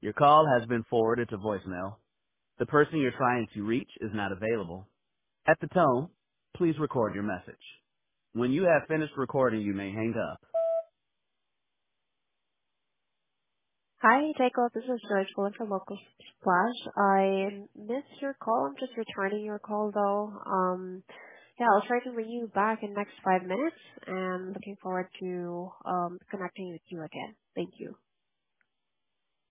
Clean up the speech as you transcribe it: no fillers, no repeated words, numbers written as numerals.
Your call has been forwarded to voicemail. The person you're trying to reach is not available. At the tone, please record your message. When you have finished recording, you may hang up. Hi, Jacob. This is George calling from Local Splash. I missed your call. I'm just returning your call though. Yeah, I'll try to ring you back in the next 5 minutes and looking forward to connecting with you again. Thank you.